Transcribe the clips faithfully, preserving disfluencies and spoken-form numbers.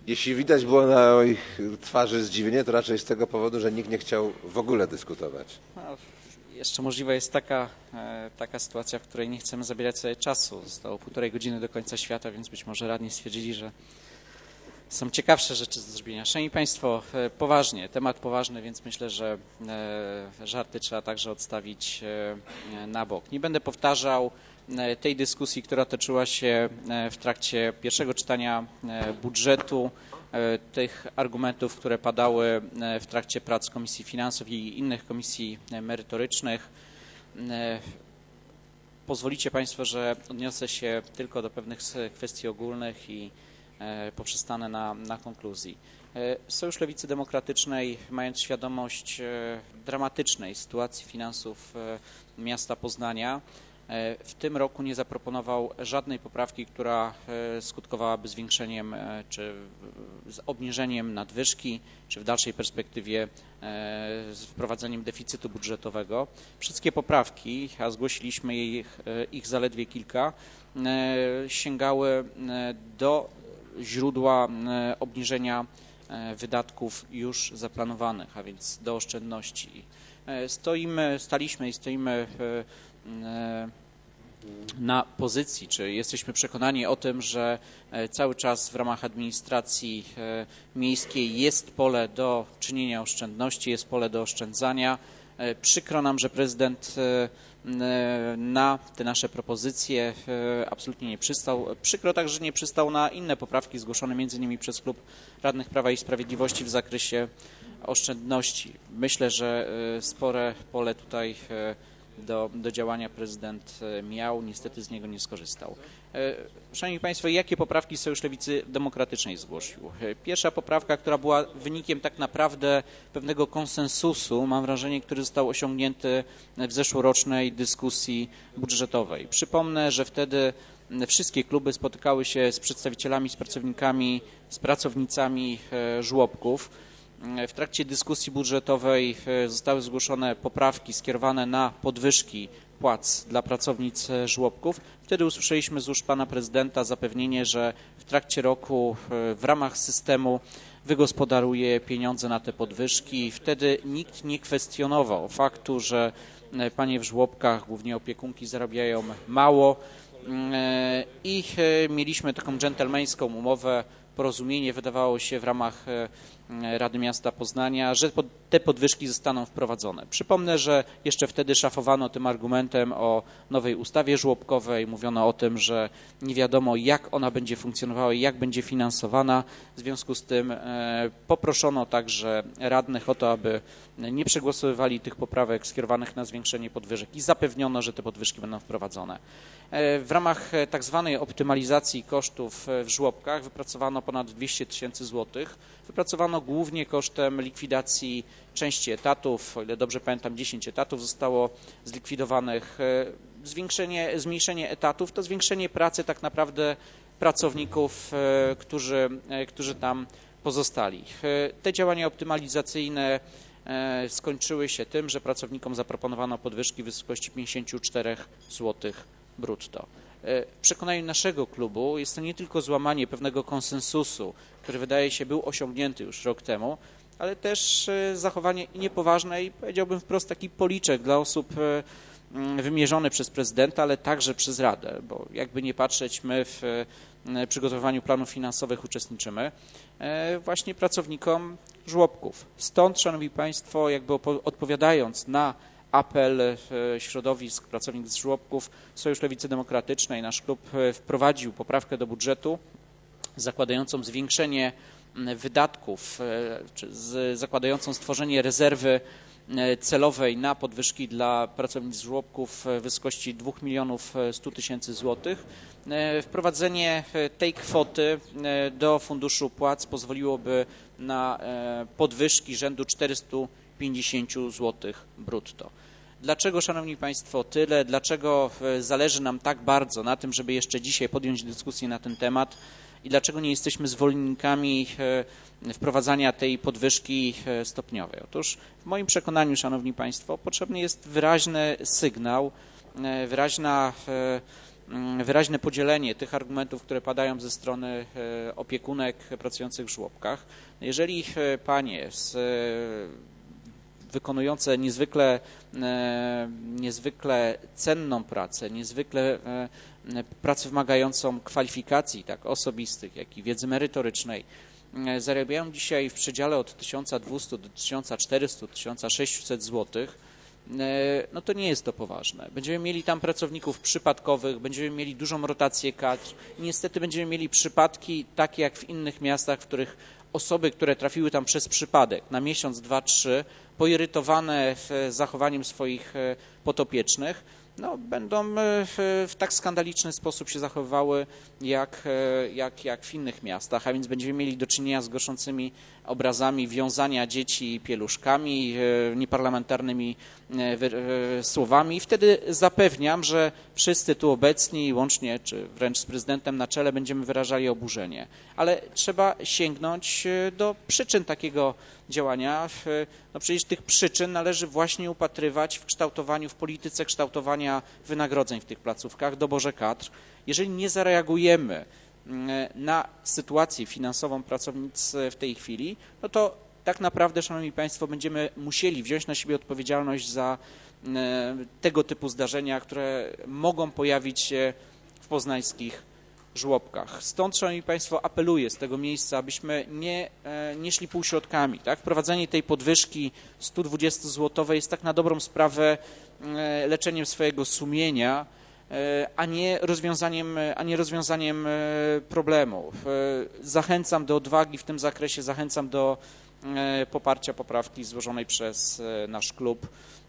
Jeśli widać było na ich twarzy zdziwienie, to raczej z tego powodu, że nikt nie chciał w ogóle dyskutować. No, jeszcze możliwa jest taka, taka sytuacja, w której nie chcemy zabierać sobie czasu. Zostało półtorej godziny do końca świata, więc być może radni stwierdzili, że są ciekawsze rzeczy do zrobienia. Szanowni Państwo, poważnie, temat poważny, więc myślę, że żarty trzeba także odstawić na bok. Nie będę powtarzał tej dyskusji, która toczyła się w trakcie pierwszego czytania budżetu, tych argumentów, które padały w trakcie prac Komisji Finansów i innych komisji merytorycznych. Pozwolicie Państwo, że odniosę się tylko do pewnych kwestii ogólnych i poprzestanę na, na konkluzji. Sojusz Lewicy Demokratycznej, mając świadomość dramatycznej sytuacji finansów miasta Poznania, w tym roku nie zaproponował żadnej poprawki, która skutkowałaby zwiększeniem czy obniżeniem nadwyżki, czy w dalszej perspektywie z wprowadzeniem deficytu budżetowego. Wszystkie poprawki, a zgłosiliśmy ich, ich zaledwie kilka, sięgały do źródła obniżenia wydatków już zaplanowanych, a więc do oszczędności. Stoimy, staliśmy i stoimy na pozycji, czy jesteśmy przekonani o tym, że cały czas w ramach administracji miejskiej jest pole do czynienia oszczędności, jest pole do oszczędzania. Przykro nam, że prezydent na te nasze propozycje absolutnie nie przystał. Przykro także, że nie przystał na inne poprawki zgłoszone między innymi przez klub radnych Prawa i Sprawiedliwości w zakresie oszczędności. Myślę, że spore pole tutaj do, do działania prezydent miał, niestety z niego nie skorzystał. Szanowni Państwo, jakie poprawki Sojusz Lewicy Demokratycznej zgłosił? Pierwsza poprawka, która była wynikiem tak naprawdę pewnego konsensusu, mam wrażenie, który został osiągnięty w zeszłorocznej dyskusji budżetowej. Przypomnę, że wtedy wszystkie kluby spotykały się z przedstawicielami, z pracownikami, z pracownicami żłobków. W trakcie dyskusji budżetowej zostały zgłoszone poprawki skierowane na podwyżki płac dla pracownic żłobków. Wtedy usłyszeliśmy z ust pana prezydenta zapewnienie, że w trakcie roku w ramach systemu wygospodaruje pieniądze na te podwyżki. Wtedy nikt nie kwestionował faktu, że panie w żłobkach, głównie opiekunki, zarabiają mało i mieliśmy taką dżentelmeńską umowę, porozumienie, wydawało się w ramach Rady Miasta Poznania, że te podwyżki zostaną wprowadzone. Przypomnę, że jeszcze wtedy szafowano tym argumentem o nowej ustawie żłobkowej. Mówiono o tym, że nie wiadomo, jak ona będzie funkcjonowała i jak będzie finansowana. W związku z tym poproszono także radnych o to, aby nie przegłosowywali tych poprawek skierowanych na zwiększenie podwyżek i zapewniono, że te podwyżki będą wprowadzone. W ramach tak zwanej optymalizacji kosztów w żłobkach wypracowano ponad dwieście tysięcy złotych. Wypracowano głównie kosztem likwidacji części etatów, o ile dobrze pamiętam dziesięć etatów zostało zlikwidowanych. Zwiększenie, zmniejszenie etatów to zwiększenie pracy tak naprawdę pracowników, którzy, którzy tam pozostali. Te działania optymalizacyjne skończyły się tym, że pracownikom zaproponowano podwyżki w wysokości pięćdziesiąt cztery złotych brutto. W przekonaniu naszego klubu jest to nie tylko złamanie pewnego konsensusu, który wydaje się był osiągnięty już rok temu, ale też zachowanie niepoważne i powiedziałbym wprost taki policzek dla osób wymierzony przez prezydenta, ale także przez Radę, bo jakby nie patrzeć, my w przygotowywaniu planów finansowych uczestniczymy właśnie pracownikom żłobków. Stąd, Szanowni Państwo, jakby odpowiadając na apel środowisk pracowników z żłobków, Sojusz Lewicy Demokratycznej, nasz klub wprowadził poprawkę do budżetu zakładającą zwiększenie wydatków, czy z, zakładającą stworzenie rezerwy celowej na podwyżki dla pracownic żłobków w wysokości dwóch milionów stu tysięcy złotych. Wprowadzenie tej kwoty do funduszu płac pozwoliłoby na podwyżki rzędu czterystu pięćdziesięciu złotych brutto. Dlaczego, Szanowni Państwo, tyle? Dlaczego zależy nam tak bardzo na tym, żeby jeszcze dzisiaj podjąć dyskusję na ten temat i dlaczego nie jesteśmy zwolennikami wprowadzania tej podwyżki stopniowej? Otóż w moim przekonaniu, Szanowni Państwo, potrzebny jest wyraźny sygnał, wyraźna wyraźne podzielenie tych argumentów, które padają ze strony opiekunek pracujących w żłobkach. Jeżeli panie z, wykonujące niezwykle, niezwykle cenną pracę, niezwykle pracę wymagającą kwalifikacji tak osobistych, jak i wiedzy merytorycznej, zarabiają dzisiaj w przedziale od tysiąc dwieście do tysiąc czterysta do tysiąc sześćset złotych, no to nie jest to poważne. Będziemy mieli tam pracowników przypadkowych, będziemy mieli dużą rotację kadr i niestety będziemy mieli przypadki takie jak w innych miastach, w których osoby, które trafiły tam przez przypadek na miesiąc, dwa, trzy, poirytowane zachowaniem swoich podopiecznych, no, będą w, w tak skandaliczny sposób się zachowywały jak, jak, jak w innych miastach, a więc będziemy mieli do czynienia z gorszącymi obrazami wiązania dzieci pieluszkami, nieparlamentarnymi słowami i wtedy zapewniam, że wszyscy tu obecni, łącznie czy wręcz z prezydentem na czele, będziemy wyrażali oburzenie. Ale trzeba sięgnąć do przyczyn takiego działania. No przecież tych przyczyn należy właśnie upatrywać w kształtowaniu, w polityce kształtowania wynagrodzeń w tych placówkach, doborze kadr. Jeżeli nie zareagujemy na sytuację finansową pracownic w tej chwili, no to tak naprawdę, szanowni państwo, będziemy musieli wziąć na siebie odpowiedzialność za tego typu zdarzenia, które mogą pojawić się w poznańskich żłobkach. Stąd, szanowni państwo, apeluję z tego miejsca, abyśmy nie, nie szli półśrodkami. Tak? Wprowadzenie tej podwyżki sto dwadzieścia złotych jest tak na dobrą sprawę leczeniem swojego sumienia, a nie rozwiązaniem, a nie rozwiązaniem problemu. Zachęcam do odwagi w tym zakresie, zachęcam do poparcia poprawki złożonej przez nasz klub.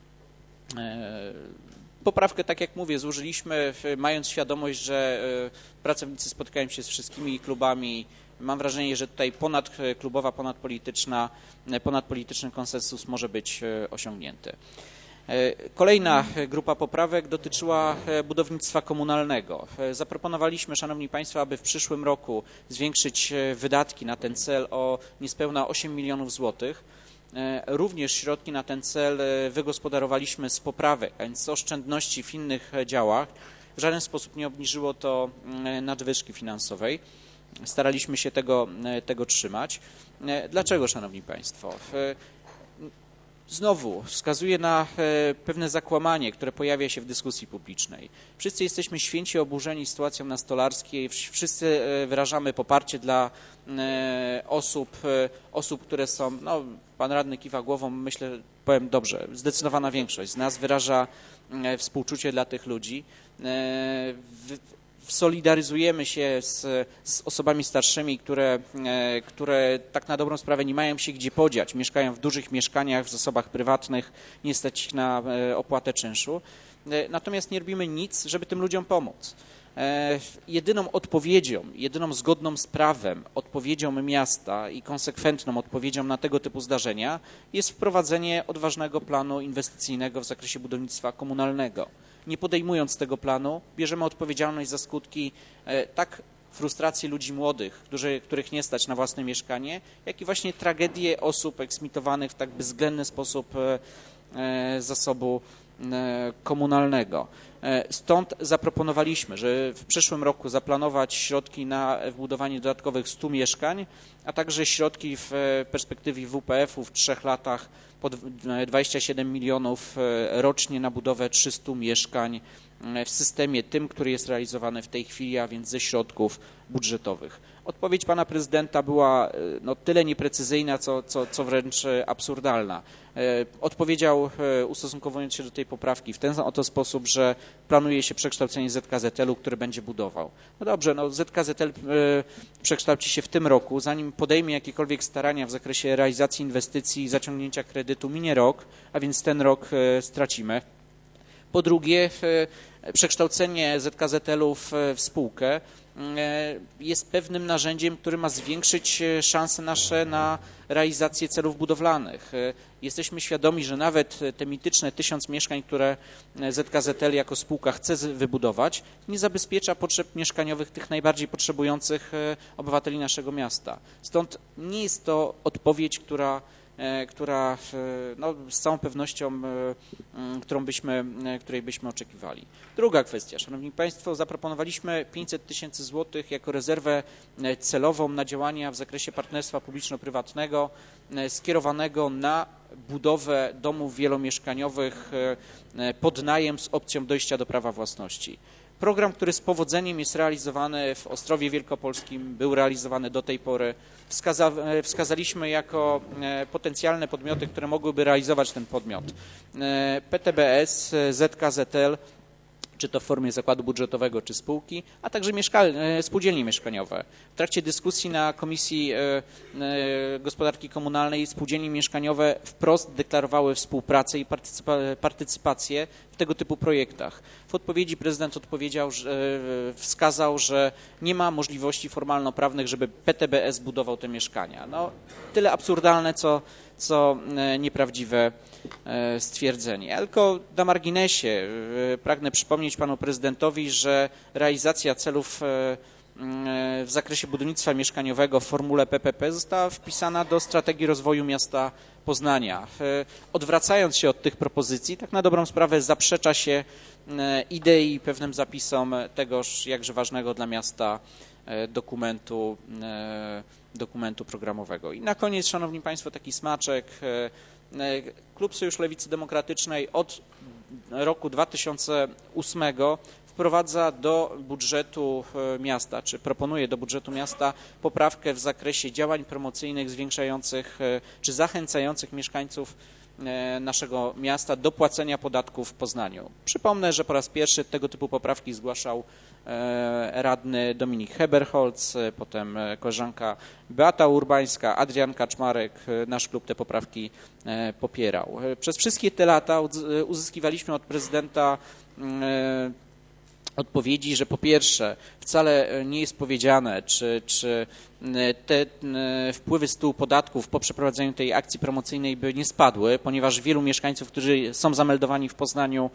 Poprawkę, tak jak mówię, złożyliśmy, mając świadomość, że pracownicy spotykają się z wszystkimi klubami. Mam wrażenie, że tutaj ponadklubowa, ponadpolityczna, ponadpolityczny konsensus może być osiągnięty. Kolejna grupa poprawek dotyczyła budownictwa komunalnego. Zaproponowaliśmy, szanowni państwo, aby w przyszłym roku zwiększyć wydatki na ten cel o niespełna osiem milionów złotych. Również środki na ten cel wygospodarowaliśmy z poprawek, a więc z oszczędności w innych działach. W żaden sposób nie obniżyło to nadwyżki finansowej. Staraliśmy się tego, tego trzymać. Dlaczego, szanowni państwo? Znowu wskazuje na pewne zakłamanie, które pojawia się w dyskusji publicznej. Wszyscy jesteśmy święcie oburzeni sytuacją na Stolarskiej, wszyscy wyrażamy poparcie dla osób, osób, które są, no, pan radny kiwa głową, myślę, powiem dobrze, zdecydowana większość z nas wyraża współczucie dla tych ludzi. Solidaryzujemy się z, z osobami starszymi, które, które tak na dobrą sprawę nie mają się gdzie podziać, mieszkają w dużych mieszkaniach, w zasobach prywatnych, nie stać ich na opłatę czynszu. Natomiast nie robimy nic, żeby tym ludziom pomóc. Jedyną odpowiedzią, jedyną zgodną z prawem odpowiedzią miasta i konsekwentną odpowiedzią na tego typu zdarzenia jest wprowadzenie odważnego planu inwestycyjnego w zakresie budownictwa komunalnego. Nie podejmując tego planu, bierzemy odpowiedzialność za skutki tak frustracji ludzi młodych, którzy, których nie stać na własne mieszkanie, jak i właśnie tragedię osób eksmitowanych w tak bezwzględny sposób zasobu komunalnego. Stąd zaproponowaliśmy, że w przyszłym roku zaplanować środki na wbudowanie dodatkowych stu mieszkań, a także środki w perspektywie W P F u w trzech latach po dwadzieścia siedem milionów rocznie na budowę trzystu mieszkań w systemie tym, który jest realizowany w tej chwili, a więc ze środków budżetowych. Odpowiedź pana prezydenta była no, tyle nieprecyzyjna, co, co, co wręcz absurdalna. Odpowiedział, ustosunkowując się do tej poprawki, w ten oto sposób, że planuje się przekształcenie Z K Z L u, który będzie budował. No dobrze, no Z K Z L przekształci się w tym roku, zanim podejmie jakiekolwiek starania w zakresie realizacji inwestycji i zaciągnięcia kredytu, minie rok, a więc ten rok stracimy. Po drugie, przekształcenie Z K Z L u w, w spółkę jest pewnym narzędziem, które ma zwiększyć szanse nasze na realizację celów budowlanych. Jesteśmy świadomi, że nawet te mityczne tysiąc mieszkań, które Z K Z L jako spółka chce wybudować, nie zabezpiecza potrzeb mieszkaniowych tych najbardziej potrzebujących obywateli naszego miasta. Stąd nie jest to odpowiedź, która która no, z całą pewnością, którą byśmy, której byśmy oczekiwali. Druga kwestia, Szanowni Państwo, zaproponowaliśmy pięćset tysięcy złotych jako rezerwę celową na działania w zakresie partnerstwa publiczno-prywatnego skierowanego na budowę domów wielomieszkaniowych pod najem z opcją dojścia do prawa własności. Program, który z powodzeniem jest realizowany w Ostrowie Wielkopolskim, był realizowany do tej pory. Wskaza, wskazaliśmy jako potencjalne podmioty, które mogłyby realizować ten podmiot P T B S, Z K Z L, czy to w formie zakładu budżetowego, czy spółki, a także spółdzielnie mieszkaniowe. W trakcie dyskusji na Komisji Gospodarki Komunalnej spółdzielnie mieszkaniowe wprost deklarowały współpracę i partycypację w tego typu projektach. W odpowiedzi prezydent odpowiedział, że wskazał, że nie ma możliwości formalno-prawnych, żeby P T B S budował te mieszkania. No, tyle absurdalne, co, co nieprawdziwe stwierdzenie. Ja tylko na marginesie pragnę przypomnieć panu prezydentowi, że realizacja celów w zakresie budownictwa mieszkaniowego w formule P P P została wpisana do strategii rozwoju miasta Poznania. Odwracając się od tych propozycji, tak na dobrą sprawę zaprzecza się idei i pewnym zapisom tegoż jakże ważnego dla miasta dokumentu, dokumentu programowego. I na koniec, Szanowni Państwo, taki smaczek. Klub Sojusz Lewicy Demokratycznej od roku dwa tysiące ósmego wprowadza do budżetu miasta, czy proponuje do budżetu miasta poprawkę w zakresie działań promocyjnych zwiększających, czy zachęcających mieszkańców naszego miasta do płacenia podatków w Poznaniu. Przypomnę, że po raz pierwszy tego typu poprawki zgłaszał radny Dominik Heberholz, potem koleżanka Beata Urbańska, Adrian Kaczmarek. Nasz klub te poprawki popierał. Przez wszystkie te lata uzyskiwaliśmy od prezydenta odpowiedzi, że po pierwsze wcale nie jest powiedziane, czy, czy te wpływy z tytułu podatków po przeprowadzeniu tej akcji promocyjnej by nie spadły, ponieważ wielu mieszkańców, którzy są zameldowani w Poznaniu,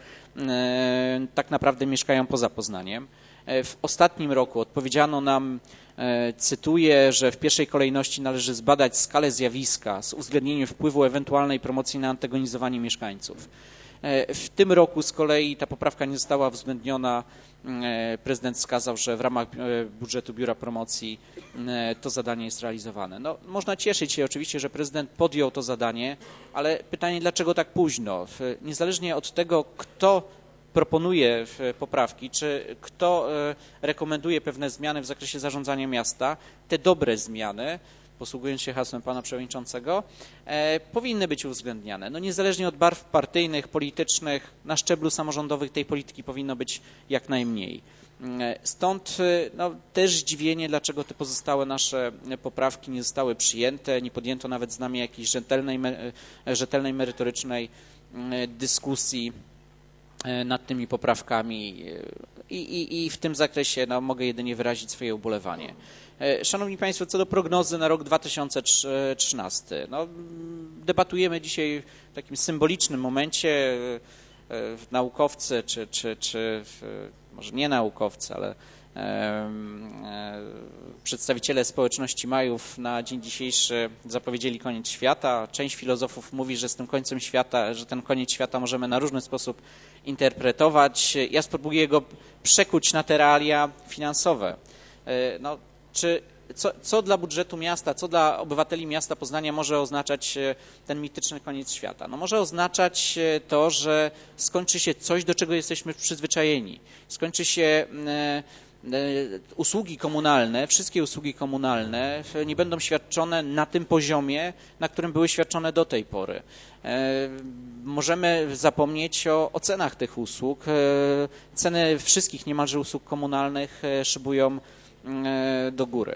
tak naprawdę mieszkają poza Poznaniem. W ostatnim roku odpowiedziano nam, cytuję, że w pierwszej kolejności należy zbadać skalę zjawiska z uwzględnieniem wpływu ewentualnej promocji na antagonizowanie mieszkańców. W tym roku z kolei ta poprawka nie została uwzględniona. Prezydent wskazał, że w ramach budżetu Biura Promocji to zadanie jest realizowane. No, można cieszyć się oczywiście, że prezydent podjął to zadanie, ale pytanie, dlaczego tak późno? Niezależnie od tego, kto proponuje poprawki, czy kto rekomenduje pewne zmiany w zakresie zarządzania miasta, te dobre zmiany, posługując się hasłem pana przewodniczącego, e, powinny być uwzględniane. No niezależnie od barw partyjnych, politycznych, na szczeblu samorządowym tej polityki powinno być jak najmniej. E, stąd no, też zdziwienie, dlaczego te pozostałe nasze poprawki nie zostały przyjęte, nie podjęto nawet z nami jakiejś rzetelnej, rzetelnej merytorycznej dyskusji nad tymi poprawkami i, i, i w tym zakresie no, mogę jedynie wyrazić swoje ubolewanie. Szanowni Państwo, co do prognozy na rok dwa tysiące trzynasty. No, debatujemy dzisiaj w takim symbolicznym momencie. Naukowcy, czy, czy, czy może nie naukowcy, ale e, e, przedstawiciele społeczności Majów na dzień dzisiejszy zapowiedzieli koniec świata. Część filozofów mówi, że z tym końcem świata, że ten koniec świata możemy na różny sposób interpretować. Ja spróbuję go przekuć na te realia finansowe. E, no, czy, co, co dla budżetu miasta, co dla obywateli miasta Poznania może oznaczać ten mityczny koniec świata? No może oznaczać to, że skończy się coś, do czego jesteśmy przyzwyczajeni. Skończy się e, e, usługi komunalne, wszystkie usługi komunalne nie będą świadczone na tym poziomie, na którym były świadczone do tej pory. E, możemy zapomnieć o, o cenach tych usług. E, ceny wszystkich niemalże usług komunalnych szybują do góry.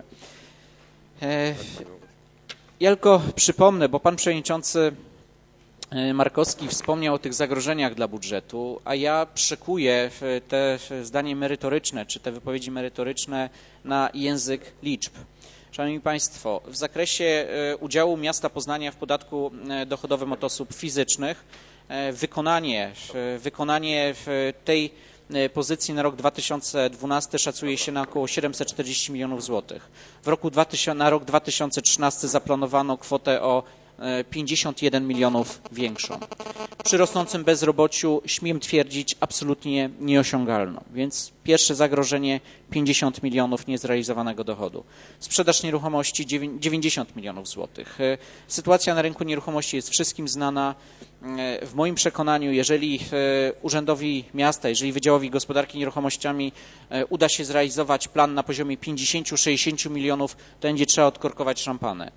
Ja tylko przypomnę, bo pan przewodniczący Markowski wspomniał o tych zagrożeniach dla budżetu, a ja przekuję te zdanie merytoryczne, czy te wypowiedzi merytoryczne na język liczb. Szanowni Państwo, w zakresie udziału miasta Poznania w podatku dochodowym od osób fizycznych wykonanie, wykonanie w tej pozycji na rok dwa tysiące dwunasty szacuje się na około siedemset czterdzieści milionów złotych. W roku na rok dwa tysiące trzynasty zaplanowano kwotę o pięćdziesiąt jeden milionów większą. Przy rosnącym bezrobociu śmiem twierdzić absolutnie nieosiągalną. Więc pierwsze zagrożenie pięćdziesiąt milionów niezrealizowanego dochodu. Sprzedaż nieruchomości dziewięćdziesiąt milionów złotych. Sytuacja na rynku nieruchomości jest wszystkim znana. W moim przekonaniu, jeżeli Urzędowi Miasta, jeżeli Wydziałowi Gospodarki Nieruchomościami uda się zrealizować plan na poziomie pięćdziesiąt do sześćdziesięciu milionów, to będzie trzeba odkorkować szampanę.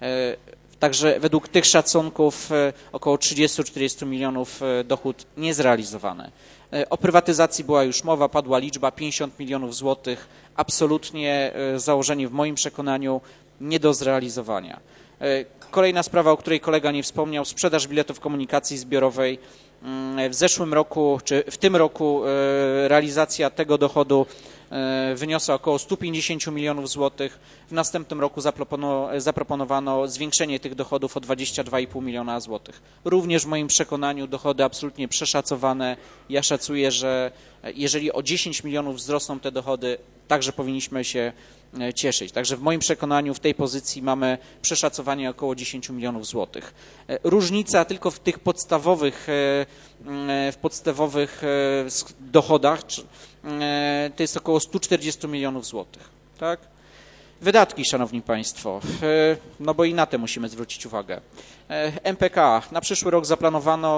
Także według tych szacunków około trzydzieści do czterdziestu milionów dochód niezrealizowany. O prywatyzacji była już mowa, padła liczba pięćdziesiąt milionów złotych. Absolutnie założenie w moim przekonaniu nie do zrealizowania. Kolejna sprawa, o której kolega nie wspomniał, sprzedaż biletów komunikacji zbiorowej. W zeszłym roku, czy w tym roku realizacja tego dochodu wyniosła około stu pięćdziesięciu milionów złotych. W następnym roku zaproponowano zwiększenie tych dochodów o dwadzieścia dwa i pół miliona złotych. Również w moim przekonaniu dochody absolutnie przeszacowane. Ja szacuję, że jeżeli o dziesięć milionów wzrosną te dochody, także powinniśmy się cieszyć. Także w moim przekonaniu w tej pozycji mamy przeszacowanie około dziesięciu milionów złotych. Różnica tylko w tych podstawowych, w podstawowych dochodach to jest około stu czterdziestu milionów złotych. Tak? Wydatki, Szanowni Państwo, no bo i na te musimy zwrócić uwagę. M P K na przyszły rok zaplanowano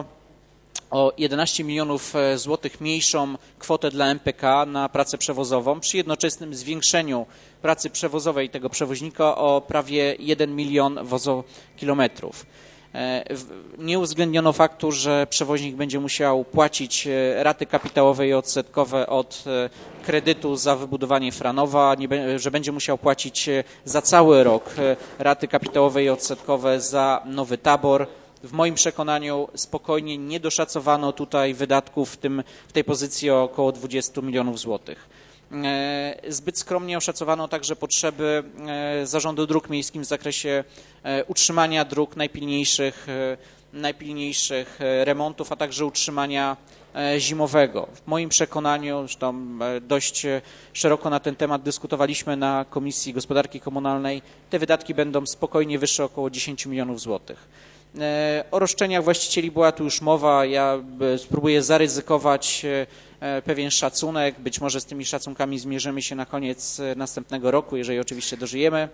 o jedenaście milionów złotych mniejszą kwotę dla M P K na pracę przewozową przy jednoczesnym zwiększeniu pracy przewozowej tego przewoźnika o prawie jeden milion wozokilometrów. Nie uwzględniono faktu, że przewoźnik będzie musiał płacić raty kapitałowe i odsetkowe od kredytu za wybudowanie Franowa, nie, że będzie musiał płacić za cały rok raty kapitałowe i odsetkowe za Nowy Tabor. W moim przekonaniu spokojnie nie doszacowano tutaj wydatków w, tym, w tej pozycji o około dwudziestu milionów złotych. Zbyt skromnie oszacowano także potrzeby Zarządu Dróg Miejskich w zakresie utrzymania dróg najpilniejszych, najpilniejszych remontów, a także utrzymania zimowego. W moim przekonaniu, zresztą dość szeroko na ten temat dyskutowaliśmy na Komisji Gospodarki Komunalnej, te wydatki będą spokojnie wyższe około dziesięciu milionów złotych. O roszczeniach właścicieli była tu już mowa, ja spróbuję zaryzykować pewien szacunek, być może z tymi szacunkami zmierzymy się na koniec następnego roku, jeżeli oczywiście dożyjemy.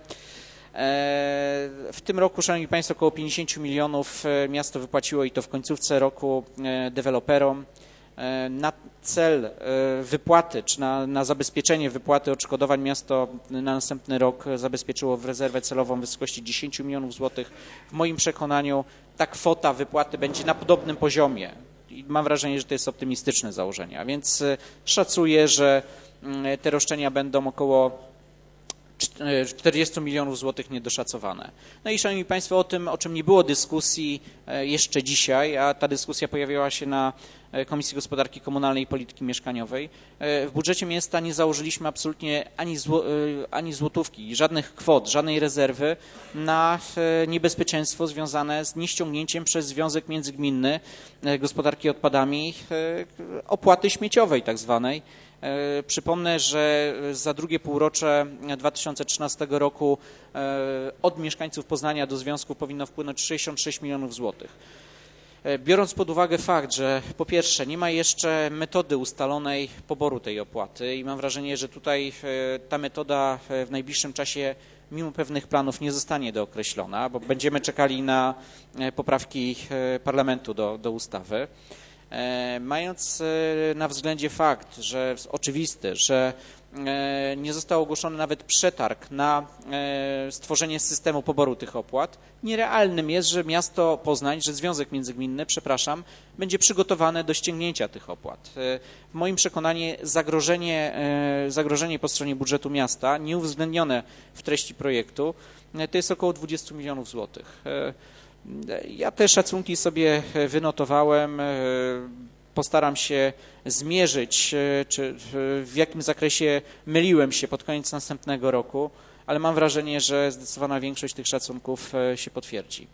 W tym roku, Szanowni Państwo, około pięćdziesięciu milionów miasto wypłaciło i to w końcówce roku deweloperom. Na cel wypłaty, czy na, na zabezpieczenie wypłaty odszkodowań miasto na następny rok zabezpieczyło w rezerwę celową w wysokości dziesięciu milionów złotych. W moim przekonaniu ta kwota wypłaty będzie na podobnym poziomie. I mam wrażenie, że to jest optymistyczne założenie, a więc szacuję, że te roszczenia będą około czterdziestu milionów złotych niedoszacowane. No i Szanowni Państwo, o tym, o czym nie było dyskusji jeszcze dzisiaj, a ta dyskusja pojawiła się na Komisji Gospodarki Komunalnej i Polityki Mieszkaniowej. W budżecie miasta nie założyliśmy absolutnie ani, zło, ani złotówki, żadnych kwot, żadnej rezerwy na niebezpieczeństwo związane z nieściągnięciem przez Związek Międzygminny Gospodarki Odpadami opłaty śmieciowej tak zwanej. Przypomnę, że za drugie półrocze dwa tysiące trzynastego roku od mieszkańców Poznania do związku powinno wpłynąć sześćdziesiąt sześć milionów złotych. Biorąc pod uwagę fakt, że po pierwsze nie ma jeszcze metody ustalonej poboru tej opłaty i mam wrażenie, że tutaj ta metoda w najbliższym czasie mimo pewnych planów nie zostanie dookreślona, bo będziemy czekali na poprawki parlamentu do, do ustawy. Mając na względzie fakt, że oczywisty, że nie został ogłoszony nawet przetarg na stworzenie systemu poboru tych opłat, nierealnym jest, że miasto Poznań, że Związek Międzygminny, przepraszam, będzie przygotowane do ściągnięcia tych opłat. W moim przekonaniu zagrożenie, zagrożenie po stronie budżetu miasta, nieuwzględnione w treści projektu, to jest około dwudziestu milionów złotych. Ja te szacunki sobie wynotowałem, postaram się zmierzyć, czy w jakim zakresie myliłem się pod koniec następnego roku, ale mam wrażenie, że zdecydowana większość tych szacunków się potwierdzi.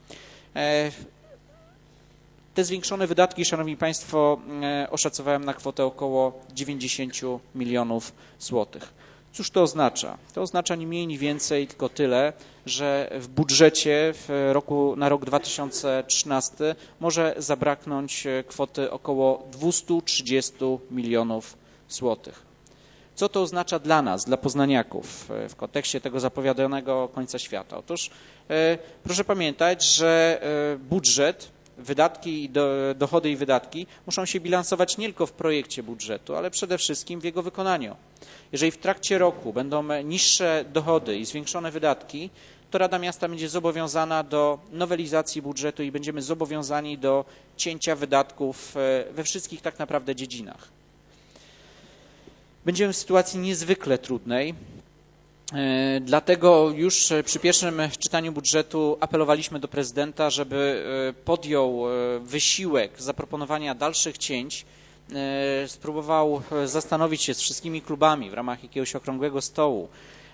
Te zwiększone wydatki, Szanowni Państwo, oszacowałem na kwotę około dziewięćdziesięciu milionów złotych. Cóż to oznacza? To oznacza ni mniej, ni więcej, tylko tyle, że w budżecie w roku, na rok dwa tysiące trzynasty może zabraknąć kwoty około dwieście trzydzieści milionów złotych. Co to oznacza dla nas, dla poznaniaków w kontekście tego zapowiadanego końca świata? Otóż proszę pamiętać, że budżet, wydatki, dochody i wydatki muszą się bilansować nie tylko w projekcie budżetu, ale przede wszystkim w jego wykonaniu. Jeżeli w trakcie roku będą niższe dochody i zwiększone wydatki, to Rada Miasta będzie zobowiązana do nowelizacji budżetu i będziemy zobowiązani do cięcia wydatków we wszystkich tak naprawdę dziedzinach. Będziemy w sytuacji niezwykle trudnej, dlatego już przy pierwszym czytaniu budżetu apelowaliśmy do prezydenta, żeby podjął wysiłek zaproponowania dalszych cięć, spróbował zastanowić się z wszystkimi klubami w ramach jakiegoś okrągłego stołu,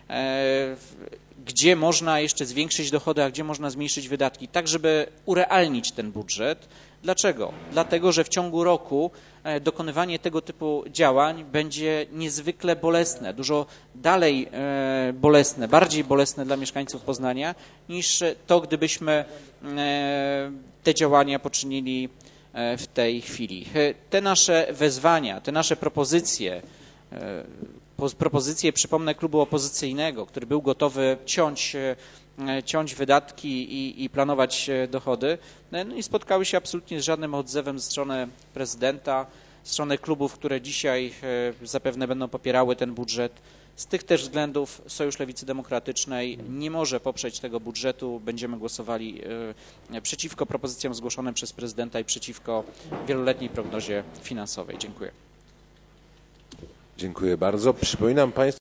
gdzie można jeszcze zwiększyć dochody, a gdzie można zmniejszyć wydatki, tak żeby urealnić ten budżet. Dlaczego? Dlatego, że w ciągu roku dokonywanie tego typu działań będzie niezwykle bolesne, dużo dalej bolesne, bardziej bolesne dla mieszkańców Poznania niż to, gdybyśmy te działania poczynili w tej chwili. Te nasze wezwania, te nasze propozycje, propozycje, przypomnę, klubu opozycyjnego, który był gotowy ciąć, ciąć wydatki i, i planować dochody, no nie spotkały się absolutnie z żadnym odzewem ze strony prezydenta, ze strony klubów, które dzisiaj zapewne będą popierały ten budżet. Z tych też względów Sojusz Lewicy Demokratycznej nie może poprzeć tego budżetu. Będziemy głosowali przeciwko propozycjom zgłoszonym przez prezydenta i przeciwko wieloletniej prognozie finansowej. Dziękuję. Dziękuję bardzo. Przypominam Państwu,